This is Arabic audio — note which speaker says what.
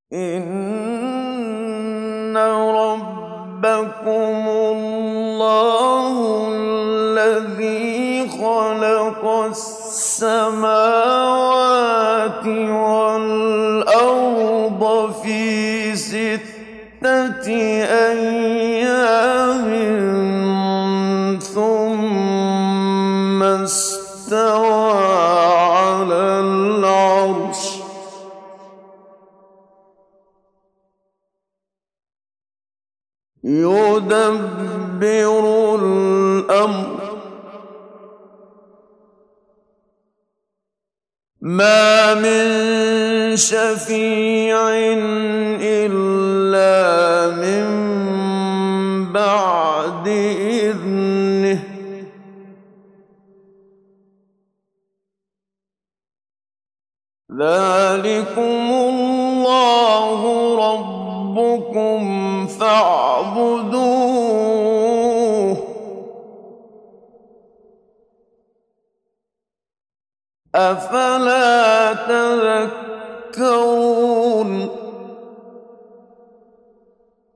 Speaker 1: إِنَّ رَبَّكُمُ اللَّهُ الَّذِي خَلَقَ السَّمَاوَاتِ وَالْأَرْضَ فِي سِتَّةِ أَيَّامٍ ثُمَّ اسْتَوَىٰ عَلَى الْعَرْشِ ۖ يُدَبِّرُ الْأَمْرَ ۖ مَا مِن شَفِيعٍ إِلَّا مِن بَعْدِ إِذْنِهِ ۚ ذَٰلِكُمُ اللَّهُ رَبُّكُمْ فَاعْبُدُوهُ ۚ أَفَلَا تَذَكَّرُونَ